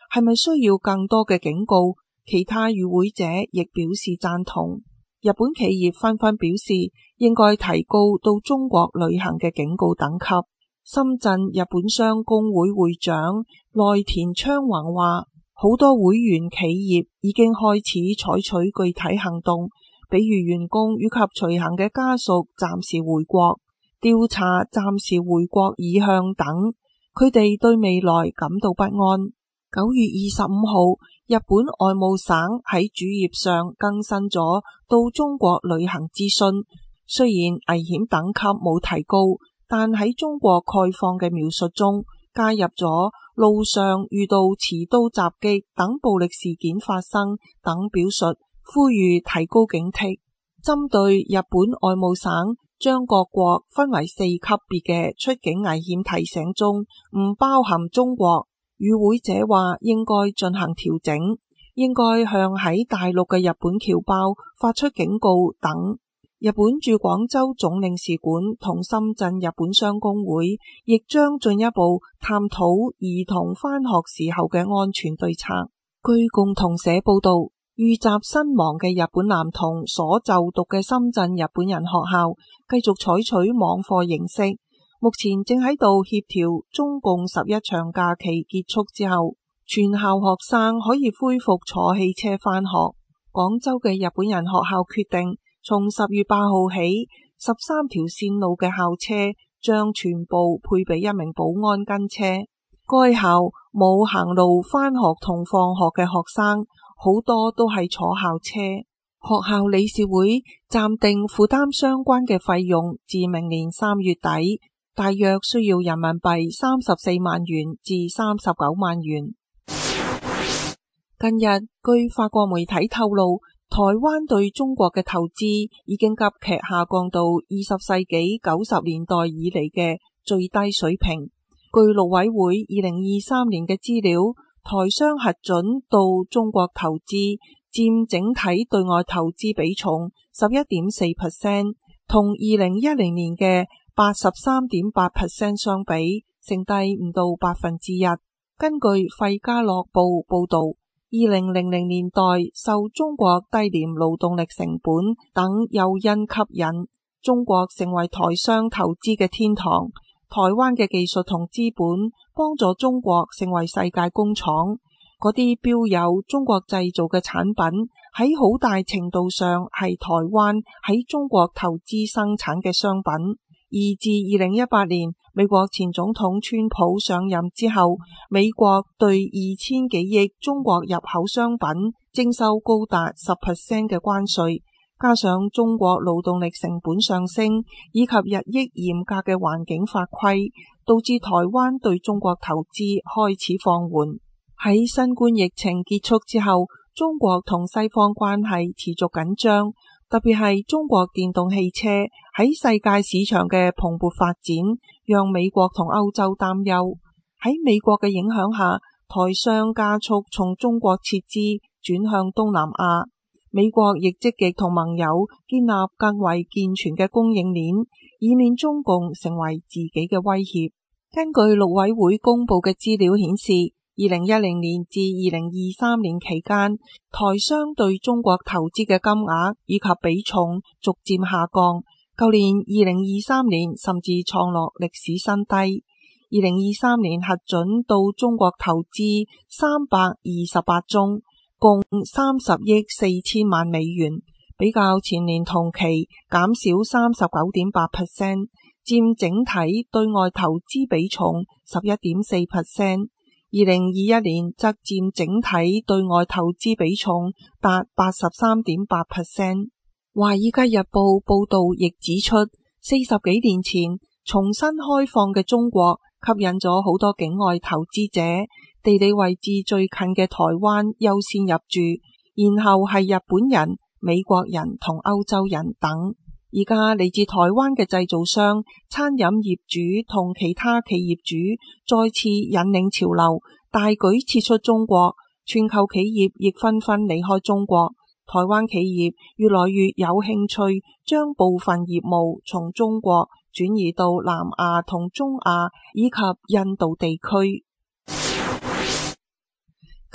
係咪需要更多嘅警告？其他與會者亦表示贊同。日本企業紛紛表示應該提高到中國旅行嘅警告等級。深圳日本商工會會長內田昌宏話，好多會員企業已經開始採取具體行動，比如員工以及隨行嘅家屬暫時回國、調查暫時回國意向等。佢哋對未來感到不安。九月二十五號，日本外務省喺主頁上更新咗到中國旅行資訊，雖然危險等級冇提高，但喺中國概況嘅描述中加入咗路上遇到持刀襲擊等暴力事件發生等表述，呼籲提高警惕。針對日本外務省將各國分為四級別嘅出境危險提醒中唔包含中國，與會者話應該進行調整，應該向喺大陸嘅日本僑胞發出警告等。日本駐廣州總領事館同深圳日本商工會亦將進一步探討兒童返學時候嘅安全對策。據共同社報道，遇襲身亡嘅日本男童所就讀嘅深圳日本人學校繼續採取網課形式，目前正喺度協調中共十一長假期結束之後，全校學生可以恢復坐汽車返學。廣州嘅日本人學校決定，從十月八號起，十三條線路嘅校車將全部配備一名保安跟車。該校冇行路返學同放學嘅學生，好多都係坐校車。學校理事會暫定負擔相關嘅費用至明年三月底，大約需要人民幣三十四萬元至三十九萬元。近日，據法國媒體透露，台灣對中國嘅投資已經急劇下降到二十世紀九十年代以嚟嘅最低水平。據陸委會二零二三年嘅資料，台商核准到中國投資佔整體對外投資比重十一點四 percent， 同二零一零年嘅八十三點八 percent 相比，剩低唔到百分之一。根據費加洛報報道，二零零零年代受中國低廉勞動力成本等誘因吸引，中國成為台商投資嘅天堂。台灣嘅技術同資本幫助中國成為世界工廠，嗰啲標有中國製造嘅產品喺好大程度上係台灣喺中國投資生產嘅商品。而自二零一八年美國前總統川普上任之後，美國對二千幾億中國入口商品徵收高達十 percent 嘅關稅，加上中國勞動力成本上升以及日益嚴格嘅環境法規，導致台灣對中國投資開始放緩。喺新冠疫情結束之後，中國同西方關係持續緊張，特別係中國電動汽車喺世界市場嘅蓬勃發展，讓美國同歐洲擔憂。喺美國嘅影響下，台商加速從中國撤資轉向東南亞。美國亦積極同盟友建立更為健全嘅供應鏈，以免中共成為自己嘅威脅。根據陸委會公布嘅資料顯示，二零一零年至二零二三年期間，台商對中國投資嘅金額以及比重逐漸下降。舊年二零二三年甚至創落歷史新低。二零二三年核准到中國投資三百二十八宗，共三十億四千萬美元，比較前年同期減少三十九點八 percent， 佔整體對外投資比重十一點四 percent。二零二一年則佔整體對外投資比重達八十三點八 percent。華爾街日報報道亦指出，四十幾年前重新開放嘅中國吸引咗好多境外投資者，地理位置最近嘅台灣優先入住，然後係日本人、美國人同歐洲人等。而家嚟自台灣嘅製造商、餐飲業主同其他企業主再次引領潮流，大舉撤出中國，全球企業亦紛紛離開中國。台灣企業越來越有興趣將部分業務從中國轉移到南亞同中亞以及印度地區。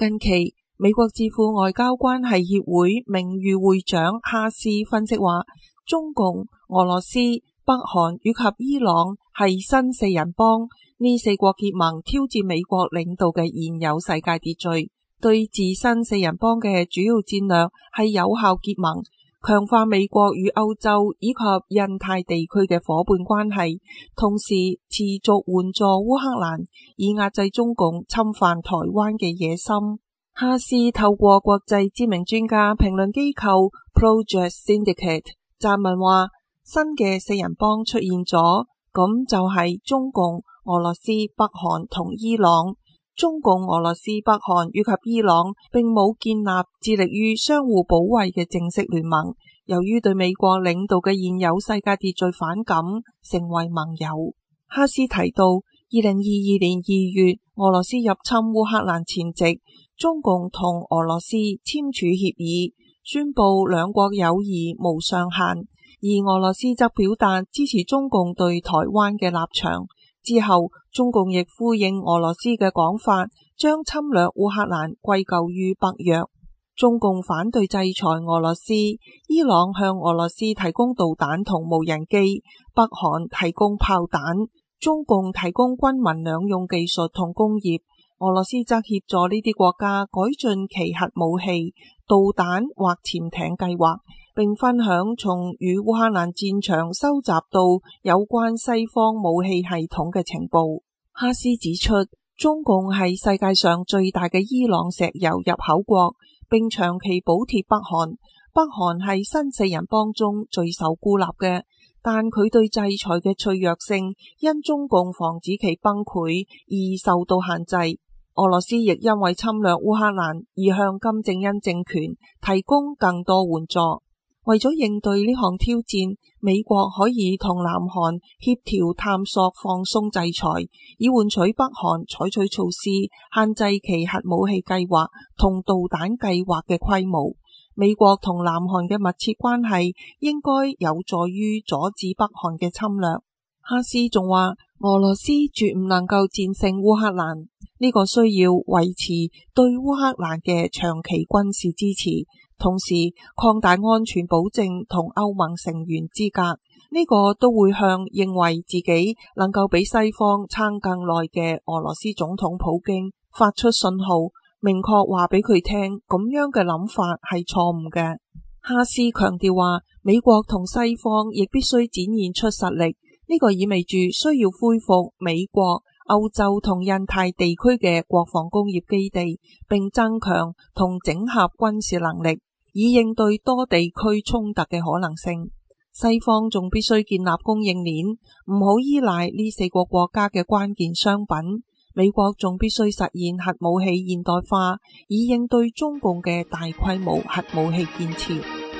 近期，美國智庫外交關係協會名譽會長哈斯分析話，中共、俄羅斯、北韓以及伊朗係新四人幫，呢四國結盟挑戰美國領導嘅現有世界秩序，對自身四人幫嘅主要戰略係有效結盟，強化美國與歐洲以及印太地區嘅夥伴關係，同時持續援助烏克蘭，以壓制中共侵犯台灣嘅野心。哈斯透過國際知名專家評論機構 Project Syndicate 撰文話，新嘅四人幫出現咗，咁就係中共、俄羅斯、北韓同伊朗。中共、俄羅斯、北韓以及伊朗並冇建立致力於相互保衛嘅正式聯盟，由於對美國領導嘅現有世界秩序反感，成為盟友。哈斯提到，二零二二年二月俄羅斯入侵烏克蘭前夕，中共同俄羅斯簽署協議，宣布兩國友誼無上限，而俄羅斯則表達支持中共對台灣嘅立場。之後，中共亦呼應俄羅斯嘅講法，將侵略烏克蘭歸咎於北約。中共反對制裁俄羅斯，伊朗向俄羅斯提供導彈同無人機，北韓提供炮彈，中共提供軍民兩用技術同工業，俄羅斯則協助呢啲國家改進其核武器、導彈或潛艇計劃，並分享從與烏克蘭戰場收集到有關西方武器系統嘅情報。哈斯指出，中共係世界上最大嘅伊朗石油入口國，並長期補貼北韓。北韓係新四人幫中最受孤立嘅，但佢對制裁嘅脆弱性因中共防止其崩潰而受到限制。俄羅斯亦因為侵略烏克蘭而向金正恩政權提供更多援助。為咗應對呢項挑戰，美國可以同南韓協調探索放鬆制裁，以換取北韓採取措施限制其核武器計劃同導彈計劃嘅規模。美國同南韓嘅密切關係應該有助於阻止北韓嘅侵略。哈斯仲話，俄羅斯絕唔能夠戰勝烏克蘭，呢個需要維持對烏克蘭嘅長期軍事支持，同時擴大安全保證同歐盟成員資格，呢個都會向認為自己能夠比西方撐更耐嘅俄羅斯總統普京發出信號，明確話俾佢聽，咁樣嘅諗法係錯誤嘅。哈斯強調話，美國同西方亦必須展現出實力，呢個意味住需要恢復美國、歐洲同印太地區嘅國防工業基地，並增強同整合軍事能力，以應對多地區衝突嘅可能性。西方仲必須建立供應鏈，唔好依賴呢四個國家嘅關鍵商品。美國仲必須實現核武器現代化，以應對中共嘅大規模核武器建設。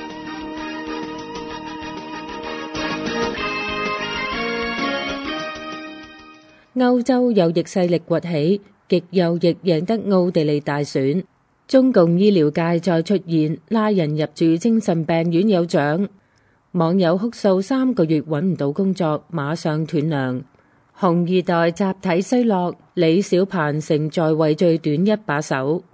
歐洲右翼勢力崛起，極右翼贏得奧地利大選。中共醫療界再出現拉人入住精神病院有獎，網友哭訴三個月揾唔到工作，馬上斷糧。紅二代集體衰落，李小鵬成在位最短一把手。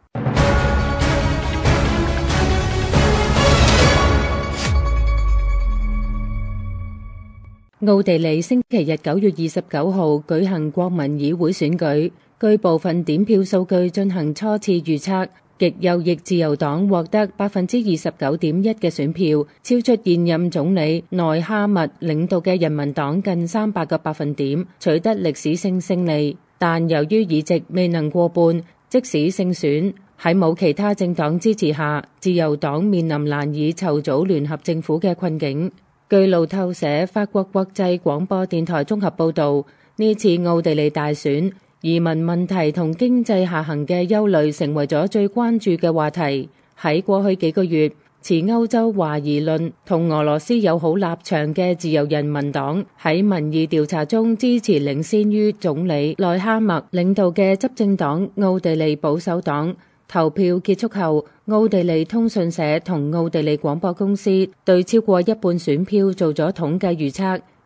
奧地利星期日九月二十九號舉行國民議會選舉，據部分點票數據進行初次預測，極右翼自由黨獲得百分之二十九點一嘅選票，超出現任總理內哈默領導嘅人民黨近三百個百分點，取得歷史性勝利。但由於議席未能過半，即使勝選，喺冇其他政黨支持下，自由黨面臨難以籌組聯合政府嘅困境。據路透社法國國際廣播電台綜合報導，呢次奧地利大選，移民問題同經濟下行嘅憂慮成為咗最關注嘅話題。喺過去幾個月，持歐洲懷疑論同俄羅斯友好立場嘅自由人民黨喺民意調查中支持領先於總理內哈默領導嘅執政黨奧地利保守黨。投票結束後，奧地利通訊社同奧地利廣播公司對超過一半選票做咗統計預測，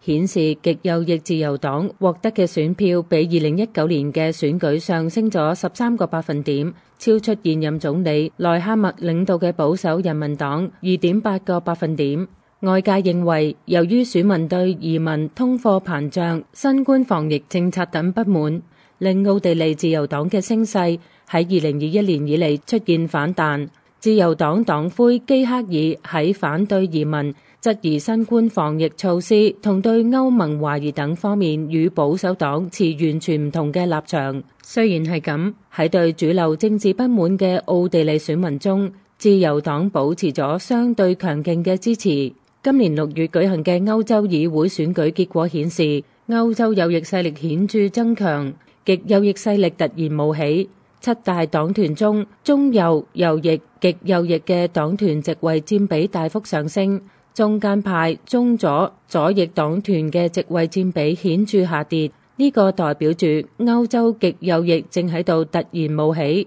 顯示極右翼自由黨獲得嘅選票比二零一九年嘅選舉上升咗十三個百分點，超出現任總理內哈默領導嘅保守人民黨二點八個百分點。外界認為，由於選民對移民、通貨膨脹、新冠防疫政策等不滿，令奧地利自由黨嘅聲勢喺二零二一年以嚟出現反彈。自由黨黨魁基克爾喺反對移民、質疑新冠防疫措施同對歐盟懷疑等方面與保守黨持完全唔同嘅立場。雖然係咁，喺對主流政治不滿嘅奧地利選民中，自由黨保持咗相對強勁嘅支持。今年六月舉行嘅歐洲議會選舉結果顯示，歐洲右翼勢力顯著增強，極右翼勢力突然冒起。七大黨團中，中右、右翼、極右翼嘅黨團席位佔比大幅上升，中間派、中左、左翼黨團嘅席位佔比顯著下跌。呢個代表住歐洲極右翼正喺度突然冒起。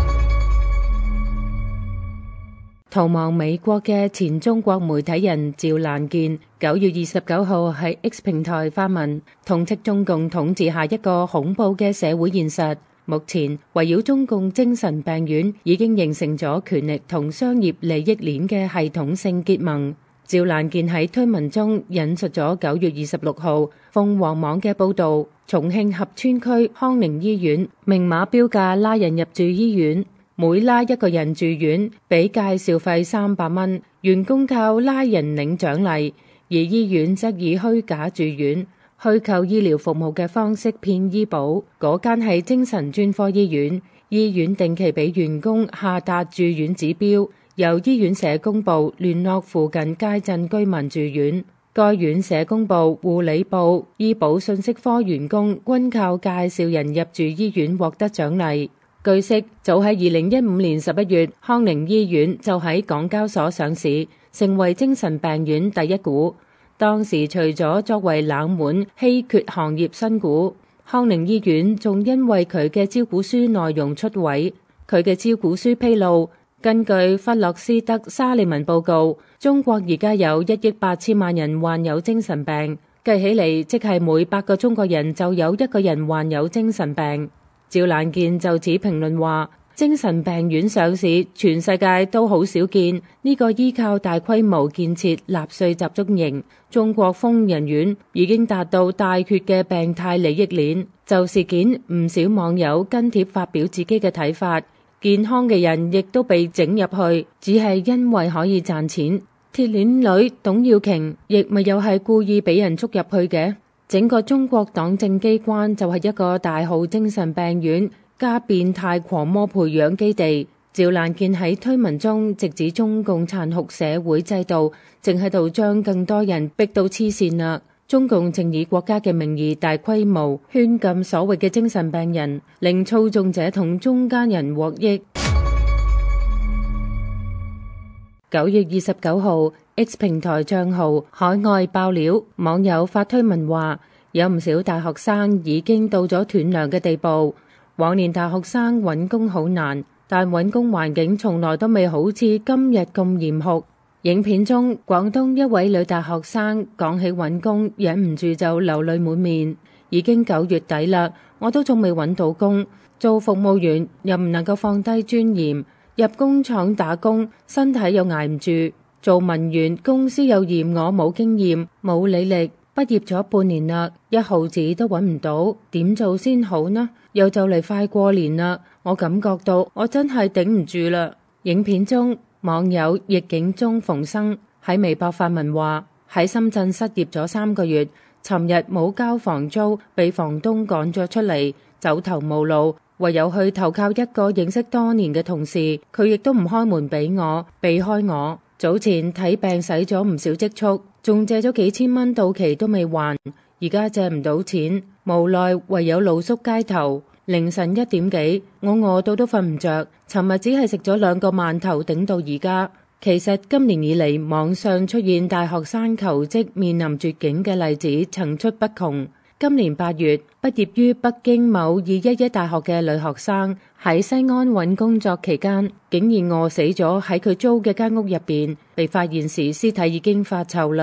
逃亡美國嘅前中國媒體人趙蘭健九月二十九號喺 X 平台發文，痛斥中共統治下一個恐怖嘅社會現實。目前圍繞中共精神病院已經形成咗權力同商業利益鏈嘅系統性結盟。趙蘭健喺推文中引述咗九月二十六號鳳凰網嘅報導，重慶合川區康寧醫院明碼標價拉人入住醫院，每拉一個人住院俾介紹費三百蚊，員工靠拉人領獎勵，而醫院則以虛假住院、虛構醫療服務嘅方式騙醫保。嗰間係精神專科醫院，醫院定期俾員工下達住院指標，由醫院社工部聯絡附近街鎮居民住院。該院社工部、護理部、醫保信息科員工均靠介紹人入住醫院獲得獎勵。據悉，早喺二零一五年十一月，康寧醫院就喺港交所上市，成為精神病院第一股。當時除咗作為冷門稀缺行業新股，康寧醫院仲因為佢嘅招股書內容出位。佢嘅招股書披露，根據弗洛斯德沙利文報告，中國而家有一億八千萬人患有精神病，計起嚟即係每百個中國人就有一個人患有精神病。趙蘭健就此評論話，精神病院上市，全世界都好少見。呢個依靠大規模建設納粹集中營，中國瘋人院已經達到帶血嘅病態利益鏈。就事件，唔少網友跟帖發表自己嘅睇法，健康嘅人亦都被整入去，只係因為可以賺錢。鐵鏈女董耀瓊亦咪又係故意俾人捉入去嘅。整個中國黨政機關就係一個大號精神病院加變態狂魔培養基地。趙蘭健喺推文中直指中共殘酷社會制度正喺度將更多人逼到黐線啦。中共正以國家嘅名義大規模圈禁所謂嘅精神病人，令操縱者同中間人獲益。九月二十九號 X 平台賬號海外爆料，網友發推文話，有唔少大學生已經到咗斷糧嘅地步。往年大學生揾工好難，但揾工環境從來都未好似今日咁嚴酷。影片中，廣東一位女大學生講起揾工，忍唔住就流淚滿面。已經九月底啦，我都仲未揾到工。做服務員又唔能夠放低尊嚴，入工廠打工身體又捱唔住。做文員公司又嫌我冇經驗冇履歷，畢業咗半年啦，一毫子都揾唔到，點做先好呢？又就嚟快過年啦，我感覺到我真係頂唔住啦。影片中網友逆境中逢生喺微博發文話，喺深圳失業咗三個月，尋日冇交房租，被房東趕咗出嚟，走投無路，唯有去投靠一個認識多年嘅同事，佢亦都唔開門俾我，避開我。早前睇病使咗唔少積蓄，仲借咗幾千蚊到期都未還，而家借唔到錢，無奈唯有露宿街頭。凌晨一點幾，我餓到都瞓唔着，尋日只係食咗兩個饅頭頂到而家。其實今年以嚟，網上出現大學生求職面臨絕境嘅例子層出不窮。今年八月，畢業於北京某二一一大學嘅女學生喺西安揾工作期間，竟然餓死咗喺佢租嘅間屋入邊，被發現時屍體已經發臭啦。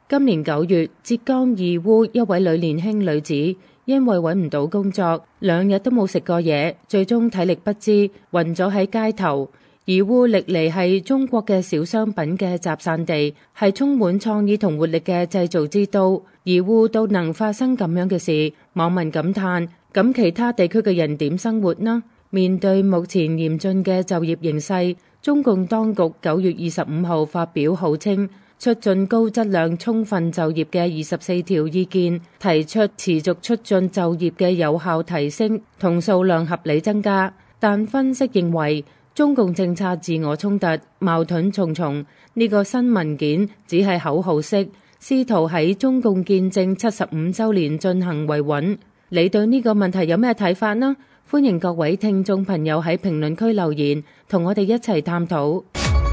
今年九月，浙江義烏一位女年輕女子因為揾唔到工作，兩日都冇食過嘢，最終體力不支，暈咗喺街頭。義烏歷嚟係中國嘅小商品嘅集散地，係充滿創意同活力嘅製造之都。義烏都能發生咁樣嘅事，網民感嘆：咁其他地區嘅人點生活呢？面對目前嚴峻嘅就業形勢，中共當局九月二十五號發表號稱促進高質量充分就業嘅二十四條意見，提出持續促進就業嘅有效提升同數量合理增加。但分析認為，中共政策自我衝突，矛盾重重。呢個新文件只係口號式，試圖喺中共建政七十五週年進行維穩。你對呢個問題有咩睇法呢？歡迎各位聽眾朋友喺評論區留言，同我哋一齊探討。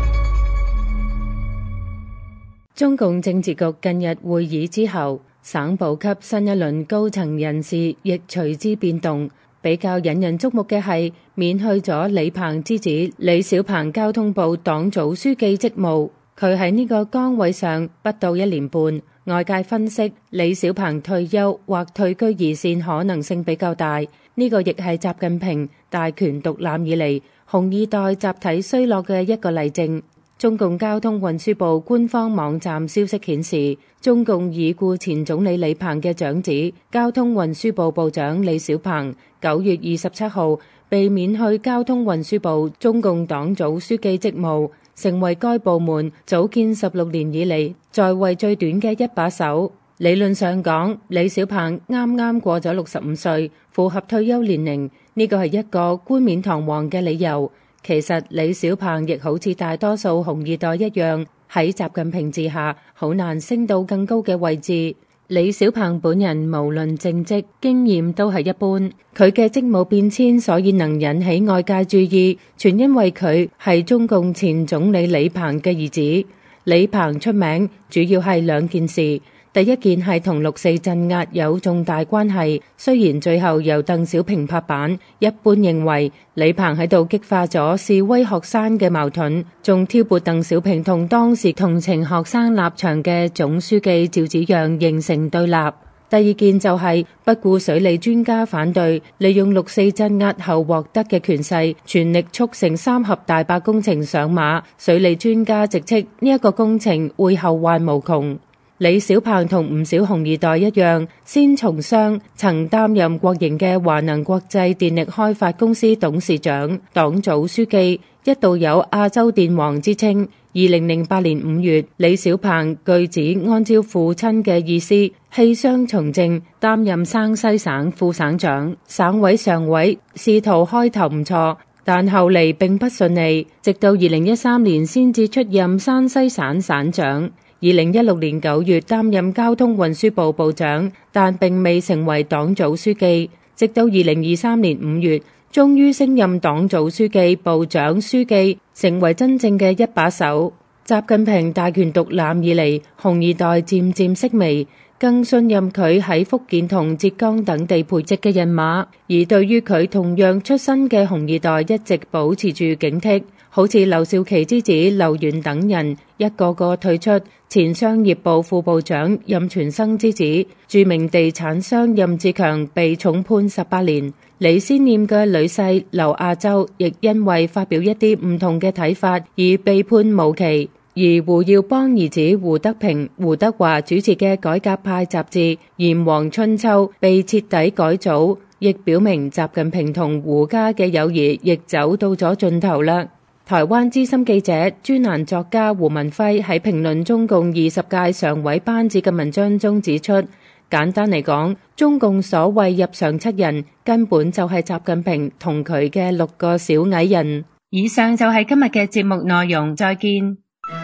中共政治局近日會議之後，省部級新一輪高層人事亦隨之變動。比較引人矚目嘅係免去咗李鵬之子李小鵬交通部黨組書記職務，佢喺呢個崗位上不到一年半。外界分析，李小鵬退休或退居二線可能性比較大，呢個亦係習近平大權獨攬以嚟紅二代集體衰落嘅一個例證。中共交通運輸部官方網站消息顯示，中共已故前總理李鵬嘅長子交通運輸部部長李小鵬九月二十七號被免去交通運輸部中共黨組書記職務，成為該部門組建十六年以嚟在位最短嘅一把手。理論上講，李小鵬啱啱過咗六十五歲，符合退休年齡，呢個係一個冠冕堂皇嘅理由。其實李小鵬亦好似大多數紅二代一樣，喺習近平治下好難升到更高嘅位置。李小鵬本人無論政績經驗都係一般，佢嘅職務變遷所以能引起外界注意，全因為佢係中共前總理李鵬嘅兒子。李鵬出名主要係兩件事。第一件係同六四鎮壓有重大關係，雖然最後由鄧小平拍板，一般認為李鵬喺度激化咗示威學生嘅矛盾，仲挑撥鄧小平同當時同情學生立場嘅總書記趙紫陽形成對立。第二件就係不顧水利專家反對，利用六四鎮壓後獲得嘅權勢，全力促成三峽大壩工程上馬。水利專家直斥呢一個工程會後患無窮。李小鵬同唔少紅二代一樣，先從商，曾擔任國營嘅華能國際電力開發公司董事長、黨組書記，一度有亞洲電王之稱。二零零八年五月，李小鵬據指按照父親嘅意思棄商從政，擔任山西省副省長、省委常委，仕途開頭唔錯，但後嚟並不順利，直到二零一三年先至出任山西省省長。二零一六年九月擔任交通運輸部部長，但並未成為黨組書記。直到二零二三年五月，終於升任黨組書記、部長、書記，成為真正嘅一把手。習近平大權獨攬以嚟，紅二代漸漸式微，更信任佢喺福建同浙江等地培植嘅人馬。而對於佢同樣出身嘅紅二代，一直保持住警惕。好似劉少奇之子劉源等人，一個個退出。前商業部副部長任全生之子，著名地產商任志強被重判十八年。李先念嘅女婿劉亞洲，亦因為發表一啲唔同嘅睇法而被判無期。而胡耀邦兒子胡德平、胡德華主持嘅改革派雜誌《炎黃春秋》被徹底改組，亦表明習近平同胡家嘅友誼亦走到咗盡頭啦。台灣資深記者、專欄作家胡文輝喺評論中共二十屆常委班子嘅文章中指出，簡單嚟講，中共所謂入常七人，根本就係習近平同佢嘅六個小矮人。以上就係今日嘅節目內容，再見。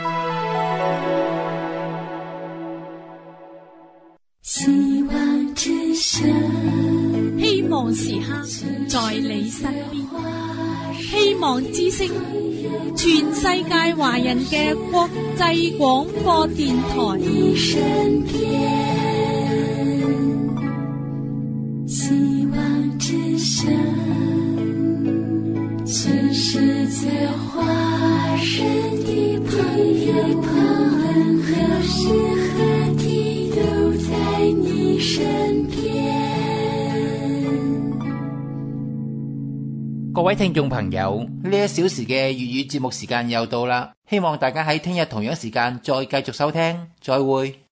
希望之聲，希望時刻在你身邊。希望之聲，全世界華人嘅國際廣播電台。希望之聲，全世界華人的朋友，何時何地位聽眾朋友，呢一小時嘅粵語節目時間又到啦，希望大家喺聽日同樣時間再繼續收聽，再會。